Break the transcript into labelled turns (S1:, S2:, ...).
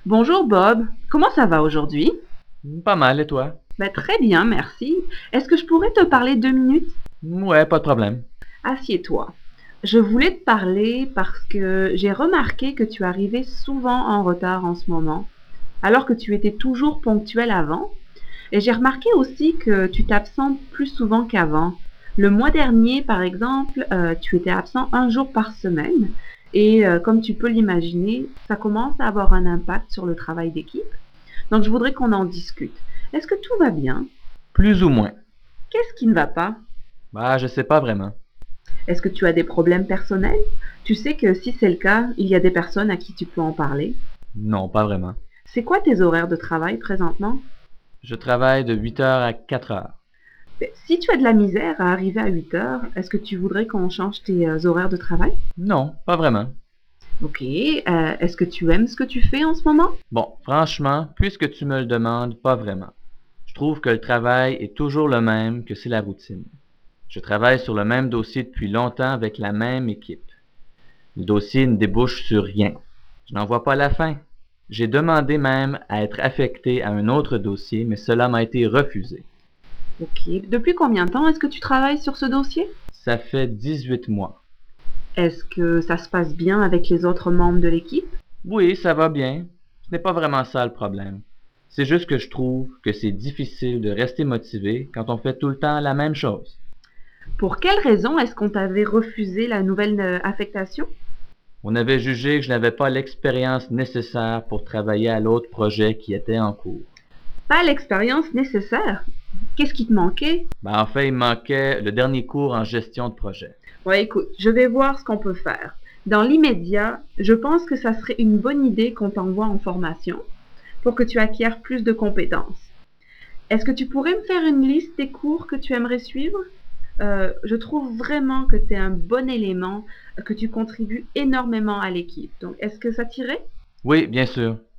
S1: Bonjour Bob, comment ça va aujourd'hui?
S2: Pas mal, et toi?
S1: Très bien, merci. Est-ce que je pourrais te parler 2 minutes?
S2: Ouais, pas de problème.
S1: Assieds-toi. Je voulais te parler parce que j'ai remarqué que tu arrivais souvent en retard en ce moment, alors que tu étais toujours ponctuel avant. Et j'ai remarqué aussi que tu t'absentes plus souvent qu'avant. Le mois dernier, par exemple, tu étais absent un jour par semaine. Et comme tu peux l'imaginer, ça commence à avoir un impact sur le travail d'équipe. Donc je voudrais qu'on en discute. Est-ce que tout va bien?
S2: Plus ou moins.
S1: Qu'est-ce qui ne va pas?
S2: Bah, je sais pas vraiment.
S1: Est-ce que tu as des problèmes personnels? Tu sais que si c'est le cas, il y a des personnes à qui tu peux en parler.
S2: Non, pas vraiment.
S1: C'est quoi tes horaires de travail présentement?
S2: Je travaille de 8 heures à 4 heures.
S1: Si tu as de la misère à arriver à 8 heures, est-ce que tu voudrais qu'on change tes horaires de travail?
S2: Non, pas vraiment.
S1: Ok. Est-ce que tu aimes ce que tu fais en ce moment?
S2: Bon, franchement, puisque tu me le demandes, pas vraiment. Je trouve que le travail est toujours le même, que c'est la routine. Je travaille sur le même dossier depuis longtemps avec la même équipe. Le dossier ne débouche sur rien. Je n'en vois pas la fin. J'ai demandé même à être affecté à un autre dossier, mais cela m'a été refusé.
S1: Ok. Depuis combien de temps est-ce que tu travailles sur ce dossier?
S2: Ça fait 18 mois.
S1: Est-ce que ça se passe bien avec les autres membres de l'équipe?
S2: Oui, ça va bien. Ce n'est pas vraiment ça le problème. C'est juste que je trouve que c'est difficile de rester motivé quand on fait tout le temps la même chose.
S1: Pour quelle raison est-ce qu'on t'avait refusé la nouvelle affectation?
S2: On avait jugé que je n'avais pas l'expérience nécessaire pour travailler à l'autre projet qui était en cours.
S1: Pas l'expérience nécessaire. Qu'est-ce qui te manquait?
S2: En fait, il me manquait le dernier cours en gestion de projet.
S1: Ouais, écoute, je vais voir ce qu'on peut faire. Dans l'immédiat, je pense que ça serait une bonne idée qu'on t'envoie en formation pour que tu acquières plus de compétences. Est-ce que tu pourrais me faire une liste des cours que tu aimerais suivre? Je trouve vraiment que tu es un bon élément, que tu contribues énormément à l'équipe. Donc, est-ce que ça t'irait?
S2: Oui, bien sûr.